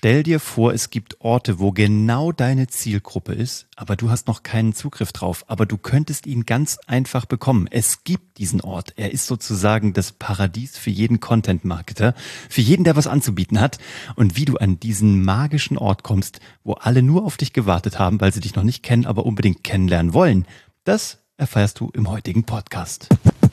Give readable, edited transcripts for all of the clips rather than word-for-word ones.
Stell dir vor, es gibt Orte, wo genau deine Zielgruppe ist, aber du hast noch keinen Zugriff drauf, aber du könntest ihn ganz einfach bekommen. Es gibt diesen Ort. Er ist sozusagen das Paradies für jeden Content-Marketer, für jeden, der was anzubieten hat. Und wie du an diesen magischen Ort kommst, wo alle nur auf dich gewartet haben, weil sie dich noch nicht kennen, aber unbedingt kennenlernen wollen, das erfährst du im heutigen Podcast.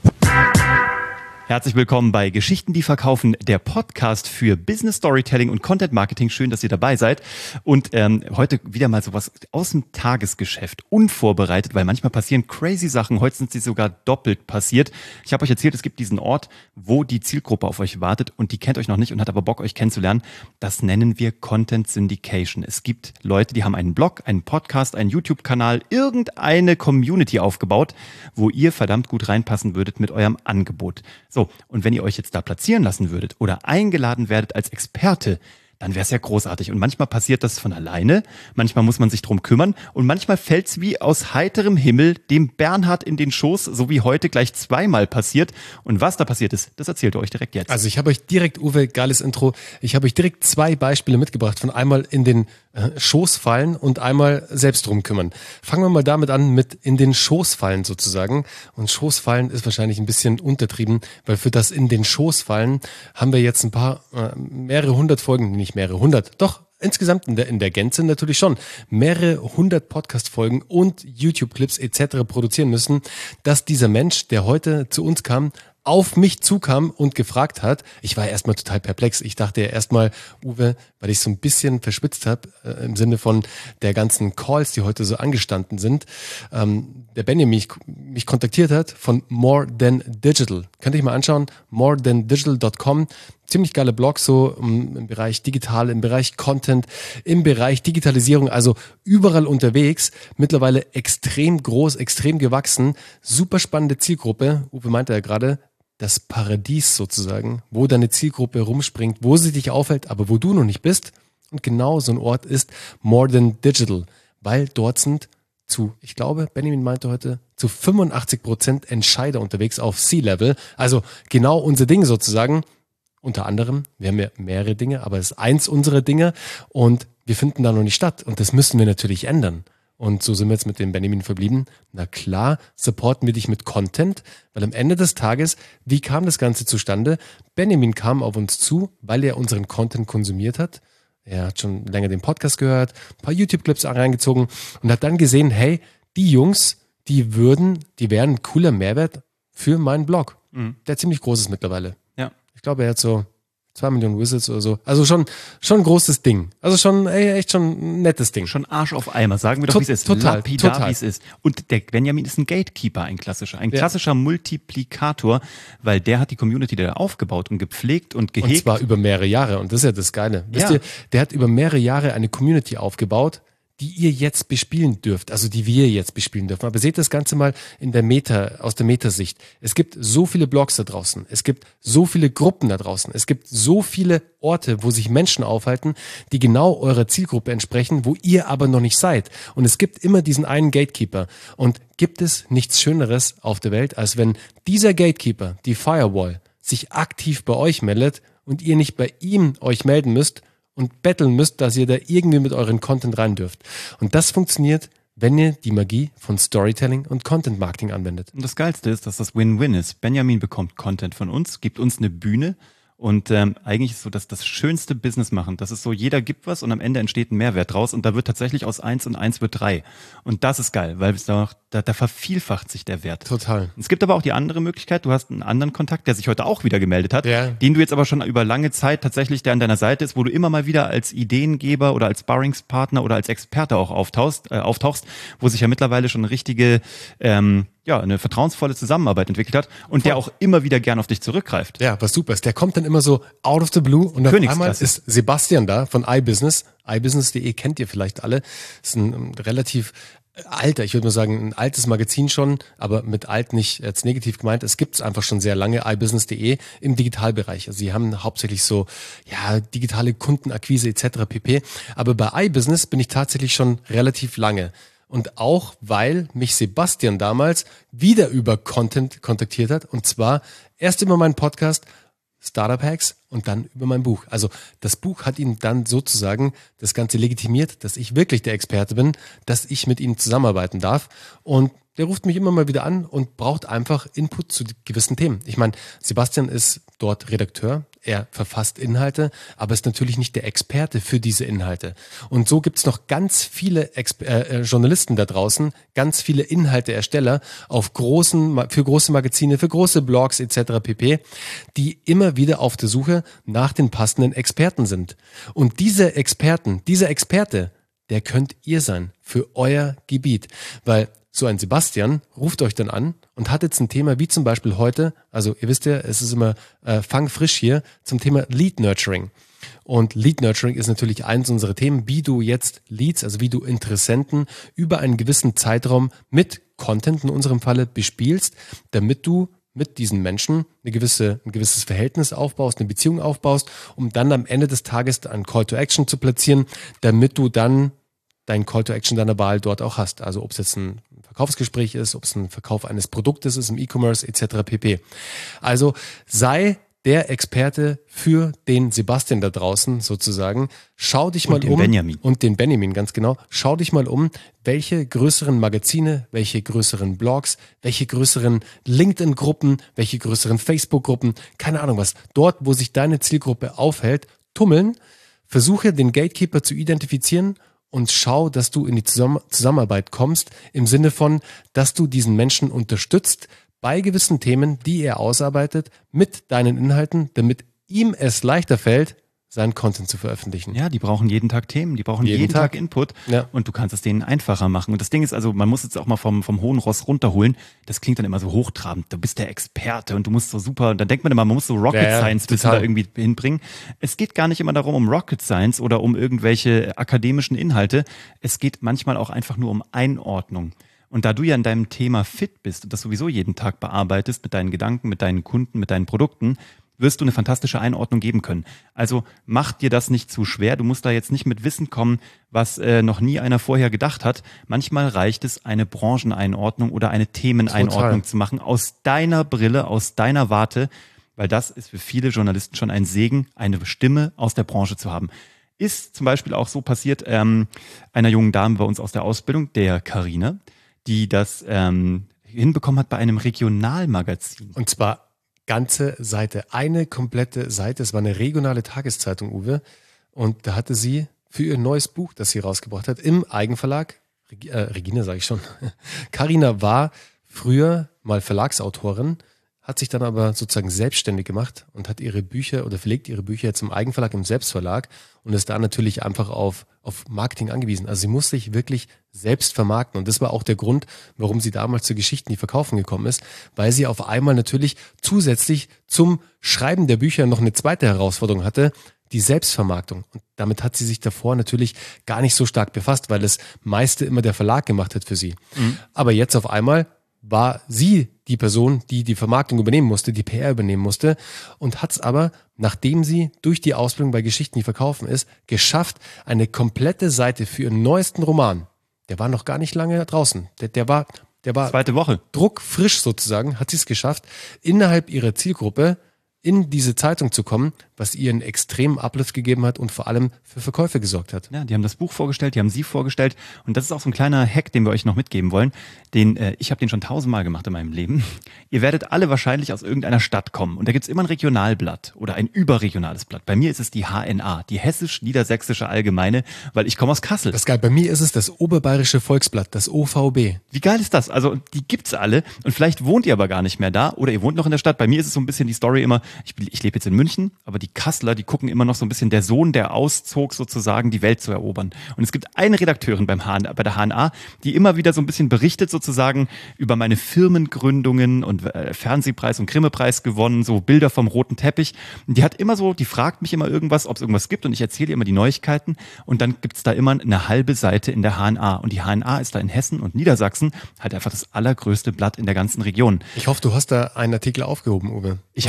Herzlich willkommen bei Geschichten, die verkaufen, der Podcast für Business Storytelling und Content Marketing. Schön, dass ihr dabei seid. Und heute wieder mal sowas aus dem Tagesgeschäft, unvorbereitet, weil manchmal passieren crazy Sachen. Heute sind sie sogar doppelt passiert. Ich habe euch erzählt, es gibt diesen Ort, wo die Zielgruppe auf euch wartet und die kennt euch noch nicht und hat aber Bock, euch kennenzulernen. Das nennen wir Content Syndication. Es gibt Leute, die haben einen Blog, einen Podcast, einen YouTube-Kanal, irgendeine Community aufgebaut, wo ihr verdammt gut reinpassen würdet mit eurem Angebot. So, und wenn ihr euch jetzt da platzieren lassen würdet oder eingeladen werdet als Experte, dann wäre es ja großartig. Und manchmal passiert das von alleine, manchmal muss man sich drum kümmern und manchmal fällt's wie aus heiterem Himmel dem Bernhard in den Schoß, so wie heute gleich zweimal passiert. Und was da passiert ist, das erzählt ihr euch direkt jetzt. Also ich habe euch direkt, Uwe, geiles Intro, ich habe euch direkt 2 Beispiele mitgebracht, von einmal in den Schoß fallen und einmal selbst drum kümmern. Fangen wir mal damit an, mit in den Schoß fallen sozusagen. Und Schoß fallen ist wahrscheinlich ein bisschen untertrieben, weil für das in den Schoß fallen haben wir jetzt mehrere hundert Folgen, nicht mehrere hundert, doch insgesamt in der Gänze natürlich schon mehrere hundert Podcast-Folgen und YouTube-Clips etc. produzieren müssen, dass dieser Mensch, der heute zu uns kam, auf mich zukam und gefragt hat. Ich war erstmal total perplex. Ich dachte ja erstmal, Uwe, weil ich so ein bisschen verschwitzt habe, im Sinne von der ganzen Calls, die heute so angestanden sind, der Benjamin mich kontaktiert hat von More Than Digital. Könnt ihr euch mal anschauen, morethandigital.com. Ziemlich geiler Blog, so im Bereich Digital, im Bereich Content, im Bereich Digitalisierung, also überall unterwegs. Mittlerweile extrem groß, extrem gewachsen, super spannende Zielgruppe. Uwe meinte ja gerade, das Paradies sozusagen, wo deine Zielgruppe rumspringt, wo sie dich aufhält, aber wo du noch nicht bist. Und genau so ein Ort ist More Than Digital, weil dort sind ich glaube, Benjamin meinte heute, zu 85% Entscheider unterwegs auf C-Level. Also genau unser Ding sozusagen. Unter anderem, wir haben ja mehrere Dinge, aber es ist eins unserer Dinge und wir finden da noch nicht statt. Und das müssen wir natürlich ändern. Und so sind wir jetzt mit dem Benjamin verblieben. Na klar, supporten wir dich mit Content, weil am Ende des Tages, wie kam das Ganze zustande? Benjamin kam auf uns zu, weil er unseren Content konsumiert hat. Er hat schon länger den Podcast gehört, ein paar YouTube-Clips reingezogen und hat dann gesehen, hey, die Jungs, die wären ein cooler Mehrwert für meinen Blog. Der ziemlich groß ist mittlerweile. Ja. Ich glaube, er hat so 2 Millionen Visits oder so. Also schon ein großes Ding. Also schon echt schon ein nettes Ding. Schon Arsch auf Eimer, sagen wir doch, wie es ist. Total. Wie es ist. Und der Benjamin ist ein Gatekeeper, ein klassischer Multiplikator, weil der hat die Community da aufgebaut und gepflegt und gehegt. Und zwar über mehrere Jahre. Und das ist ja das Geile. Wisst ihr, der hat über mehrere Jahre eine Community aufgebaut, die ihr jetzt bespielen dürft, also die wir jetzt bespielen dürfen. Aber seht das Ganze mal aus der Metasicht. Es gibt so viele Blogs da draußen. Es gibt so viele Gruppen da draußen. Es gibt so viele Orte, wo sich Menschen aufhalten, die genau eurer Zielgruppe entsprechen, wo ihr aber noch nicht seid. Und es gibt immer diesen einen Gatekeeper. Und gibt es nichts Schöneres auf der Welt, als wenn dieser Gatekeeper, die Firewall, sich aktiv bei euch meldet und ihr nicht bei ihm euch melden müsst, und betteln müsst, dass ihr da irgendwie mit euren Content rein dürft. Und das funktioniert, wenn ihr die Magie von Storytelling und Content Marketing anwendet. Und das Geilste ist, dass das Win-Win ist. Benjamin bekommt Content von uns, gibt uns eine Bühne und eigentlich ist so, dass das schönste Business machen. Das ist so, jeder gibt was und am Ende entsteht ein Mehrwert draus und da wird tatsächlich aus 1 und 1 wird 3. Und das ist geil, weil da vervielfacht sich der Wert. Total. Es gibt aber auch die andere Möglichkeit, du hast einen anderen Kontakt, der sich heute auch wieder gemeldet hat, den du jetzt aber schon über lange Zeit tatsächlich, der an deiner Seite ist, wo du immer mal wieder als Ideengeber oder als Sparringspartner oder als Experte auch auftauchst, wo sich ja mittlerweile schon eine richtige, eine vertrauensvolle Zusammenarbeit entwickelt hat und der auch immer wieder gern auf dich zurückgreift. Ja, was super ist. Der kommt dann immer so out of the blue und auf einmal ist Sebastian da von iBusiness. iBusiness.de kennt ihr vielleicht alle. Das ist ein relativ alter, ich würde mal sagen, ein altes Magazin schon, aber mit alt nicht jetzt negativ gemeint. Es gibt es einfach schon sehr lange, iBusiness.de im Digitalbereich. Also sie haben hauptsächlich so, digitale Kundenakquise etc. pp. Aber bei iBusiness bin ich tatsächlich schon relativ lange. Und auch, weil mich Sebastian damals wieder über Content kontaktiert hat. Und zwar erst über meinen Podcast Startup-Hacks und dann über mein Buch. Also das Buch hat ihn dann sozusagen das Ganze legitimiert, dass ich wirklich der Experte bin, dass ich mit ihm zusammenarbeiten darf. Und der ruft mich immer mal wieder an und braucht einfach Input zu gewissen Themen. Ich meine, Sebastian ist dort Redakteur, er verfasst Inhalte, aber ist natürlich nicht der Experte für diese Inhalte. Und so gibt's noch ganz viele Journalisten da draußen, ganz viele Inhalteersteller für große Magazine, für große Blogs etc. pp., die immer wieder auf der Suche nach den passenden Experten sind. Und dieser Experte, der könnt ihr sein für euer Gebiet, weil so ein Sebastian ruft euch dann an und hat jetzt ein Thema wie zum Beispiel heute, also ihr wisst ja, es ist immer fangfrisch hier, zum Thema Lead Nurturing. Und Lead Nurturing ist natürlich eins unserer Themen, wie du jetzt Leads, also wie du Interessenten über einen gewissen Zeitraum mit Content in unserem Falle bespielst, damit du mit diesen Menschen ein gewisses Verhältnis aufbaust, eine Beziehung aufbaust, um dann am Ende des Tages einen Call to Action zu platzieren, damit du dann dein Call to Action deiner Wahl dort auch hast. Also ob es jetzt ein Verkaufsgespräch ist, ob es ein Verkauf eines Produktes ist im E-Commerce etc. pp. Also sei der Experte für den Sebastian da draußen sozusagen. Schau dich mal um. Und den Benjamin, ganz genau. Schau dich mal um, welche größeren Magazine, welche größeren Blogs, welche größeren LinkedIn-Gruppen, welche größeren Facebook-Gruppen, keine Ahnung was, dort, wo sich deine Zielgruppe aufhält, tummeln. Versuche den Gatekeeper zu identifizieren und schau, dass du in die Zusammenarbeit kommst, im Sinne von, dass du diesen Menschen unterstützt bei gewissen Themen, die er ausarbeitet, mit deinen Inhalten, damit ihm es leichter fällt, seinen Content zu veröffentlichen. Ja, die brauchen jeden Tag Themen, die brauchen jeden Tag Input, ja. Und du kannst es denen einfacher machen. Und das Ding ist also, man muss jetzt auch mal vom hohen Ross runterholen. Das klingt dann immer so hochtrabend. Du bist der Experte und du musst so super, und dann denkt man immer, man muss so Rocket Science Wissen da irgendwie hinbringen. Es geht gar nicht immer darum, um Rocket Science oder um irgendwelche akademischen Inhalte. Es geht manchmal auch einfach nur um Einordnung. Und da du ja in deinem Thema fit bist und das sowieso jeden Tag bearbeitest mit deinen Gedanken, mit deinen Kunden, mit deinen Produkten, wirst du eine fantastische Einordnung geben können. Also mach dir das nicht zu schwer. Du musst da jetzt nicht mit Wissen kommen, was noch nie einer vorher gedacht hat. Manchmal reicht es, eine Brancheneinordnung oder eine Themeneinordnung zu machen aus deiner Brille, aus deiner Warte, weil das ist für viele Journalisten schon ein Segen, eine Stimme aus der Branche zu haben. Ist zum Beispiel auch so passiert, einer jungen Dame bei uns aus der Ausbildung, der Carina, die das hinbekommen hat bei einem Regionalmagazin. Und zwar ganze Seite, eine komplette Seite. Es war eine regionale Tageszeitung, Uwe. Und da hatte sie für ihr neues Buch, das sie rausgebracht hat, im Eigenverlag, Regina sage ich schon, Carina war früher mal Verlagsautorin, hat sich dann aber sozusagen selbstständig gemacht und hat ihre Bücher oder verlegt ihre Bücher jetzt im Eigenverlag, im Selbstverlag und ist da natürlich einfach auf Marketing angewiesen. Also sie muss sich wirklich selbst vermarkten und das war auch der Grund, warum sie damals zu Geschichten, die verkaufen gekommen ist, weil sie auf einmal natürlich zusätzlich zum Schreiben der Bücher noch eine zweite Herausforderung hatte, die Selbstvermarktung. Und damit hat sie sich davor natürlich gar nicht so stark befasst, weil das meiste immer der Verlag gemacht hat für sie. Mhm. Aber jetzt auf einmal war sie die Person, die die Vermarktung übernehmen musste, die PR übernehmen musste und hat es aber, nachdem sie durch die Ausbildung bei Geschichten, die verkaufen ist, geschafft, eine komplette Seite für ihren neuesten Roman, der war noch gar nicht lange draußen, der war zweite Woche, druckfrisch sozusagen, hat sie es geschafft, innerhalb ihrer Zielgruppe in diese Zeitung zu kommen, was ihr einen extremen Uplift gegeben hat und vor allem für Verkäufe gesorgt hat. Ja, die haben das Buch vorgestellt, die haben sie vorgestellt und das ist auch so ein kleiner Hack, den wir euch noch mitgeben wollen. Ich habe den schon 1000-mal gemacht in meinem Leben. Ihr werdet alle wahrscheinlich aus irgendeiner Stadt kommen und da gibt's immer ein Regionalblatt oder ein überregionales Blatt. Bei mir ist es die HNA, die Hessisch-Niedersächsische Allgemeine, weil ich komme aus Kassel. Das ist geil. Bei mir ist es das Oberbayerische Volksblatt, das OVB. Wie geil ist das? Also die gibt's alle und vielleicht wohnt ihr aber gar nicht mehr da oder ihr wohnt noch in der Stadt. Bei mir ist es so ein bisschen die Story immer, ich lebe jetzt in München, aber die Kasseler, die gucken immer noch so ein bisschen der Sohn, der auszog, sozusagen die Welt zu erobern. Und es gibt eine Redakteurin bei der HNA, die immer wieder so ein bisschen berichtet sozusagen über meine Firmengründungen und Fernsehpreis und Grimme-Preis gewonnen, so Bilder vom roten Teppich. Und die fragt mich immer irgendwas, ob es irgendwas gibt und ich erzähle ihr immer die Neuigkeiten und dann gibt's da immer eine halbe Seite in der HNA. Und die HNA ist da in Hessen und Niedersachsen halt einfach das allergrößte Blatt in der ganzen Region. Ich hoffe, du hast da einen Artikel aufgehoben, Uwe. Ich habe alle.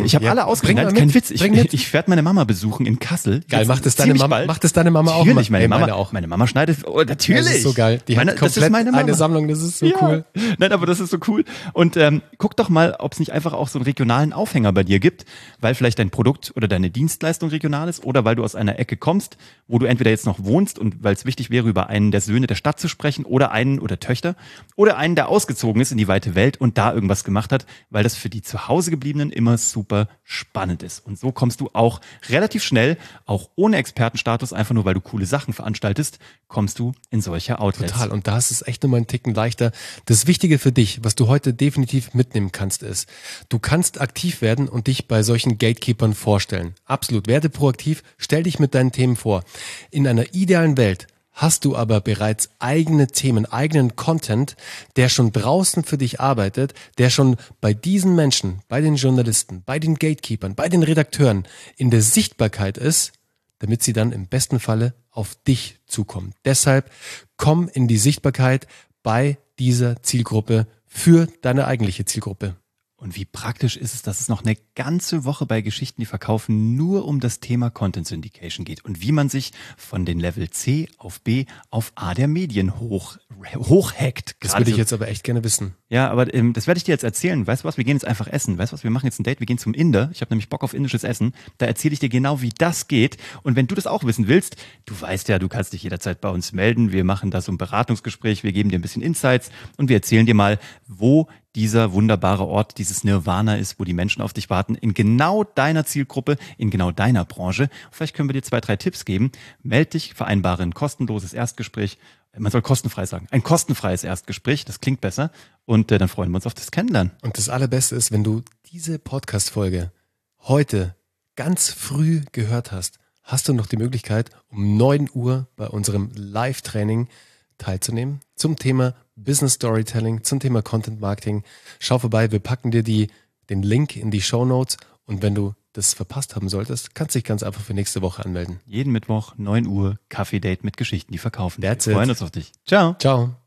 Ich habe alle ausgerechnet. Kein Witz. Ich werde meine Mama besuchen in Kassel. Geil, macht es deine Mama auch? Natürlich, meine Mama schneidet. Oh, natürlich. Das ist so geil. Die hat komplett eine Sammlung, das ist so cool. Nein, aber das ist so cool. Und guck doch mal, ob es nicht einfach auch so einen regionalen Aufhänger bei dir gibt, weil vielleicht dein Produkt oder deine Dienstleistung regional ist oder weil du aus einer Ecke kommst, wo du entweder jetzt noch wohnst und weil es wichtig wäre, über einen der Söhne der Stadt zu sprechen oder einen oder Töchter oder einen, der ausgezogen ist in die weite Welt und da irgendwas gemacht hat, weil das für die zu Hause gebliebenen immer super spannend ist. Und so kommst du auch relativ schnell, auch ohne Expertenstatus, einfach nur weil du coole Sachen veranstaltest, kommst du in solche Outlets. Total. Und da ist es echt nochmal einen Ticken leichter. Das Wichtige für dich, was du heute definitiv mitnehmen kannst, ist, du kannst aktiv werden und dich bei solchen Gatekeepern vorstellen. Absolut. Werde proaktiv, stell dich mit deinen Themen vor. In einer idealen Welt hast du aber bereits eigene Themen, eigenen Content, der schon draußen für dich arbeitet, der schon bei diesen Menschen, bei den Journalisten, bei den Gatekeepern, bei den Redakteuren in der Sichtbarkeit ist, damit sie dann im besten Falle auf dich zukommen. Deshalb komm in die Sichtbarkeit bei dieser Zielgruppe für deine eigentliche Zielgruppe. Und wie praktisch ist es, dass es noch eine ganze Woche bei Geschichten, die verkaufen, nur um das Thema Content Syndication geht und wie man sich von den Level C auf B auf A der Medien hochhackt. Das würde ich jetzt aber echt gerne wissen. Ja, aber das werde ich dir jetzt erzählen. Weißt du was, wir gehen jetzt einfach essen. Weißt du was, wir machen jetzt ein Date, wir gehen zum Inder. Ich habe nämlich Bock auf indisches Essen. Da erzähle ich dir genau, wie das geht. Und wenn du das auch wissen willst, du weißt ja, du kannst dich jederzeit bei uns melden. Wir machen da so ein Beratungsgespräch, wir geben dir ein bisschen Insights und wir erzählen dir mal, wo dieser wunderbare Ort, dieses Nirvana ist, wo die Menschen auf dich warten, in genau deiner Zielgruppe, in genau deiner Branche. Vielleicht können wir dir 2, 3 Tipps geben. Meld dich, vereinbare ein kostenloses Erstgespräch. Man soll kostenfrei sagen. Ein kostenfreies Erstgespräch, das klingt besser. Und dann freuen wir uns auf das Kennenlernen. Und das Allerbeste ist, wenn du diese Podcast-Folge heute ganz früh gehört hast, hast du noch die Möglichkeit, um 9 Uhr bei unserem Live-Training teilzunehmen zum Thema Business Storytelling, zum Thema Content Marketing. Schau vorbei, wir packen dir den Link in die Shownotes und wenn du das verpasst haben solltest, kannst du dich ganz einfach für nächste Woche anmelden. Jeden Mittwoch, 9 Uhr, Kaffee-Date mit Geschichten, die verkaufen. That's wir freuen uns auf dich. Ciao. Ciao.